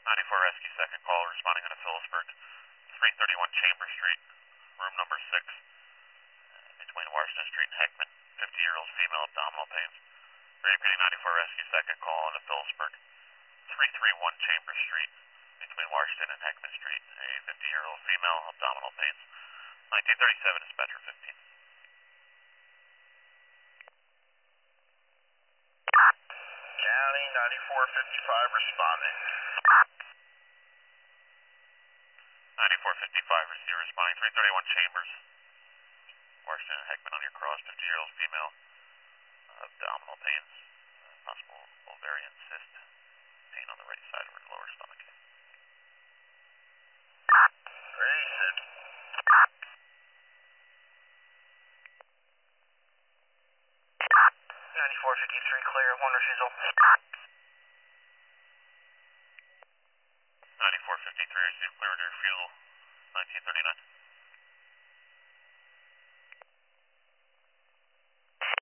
94 Rescue, second call, responding out of Phillipsburg, 331 Chambers Street, room number 6, between Washington Street and Heckman, 50-year-old female, abdominal pains. Repeating 94 Rescue, second call out of Phillipsburg, 331 Chambers Street, between Washington and Heckman Street, a 50-year-old female, abdominal pains. 1937, dispatcher 15. County 9455 responding. 9455, receiver responding, 331 Chambers, Washington and Heckman on your cross, 50-year-old female, abdominal pains, possible ovarian cyst, pain on the right side of her lower stomach. Racing. 9453 clear, one refusal. 9453, receive clear to refusal, 1939.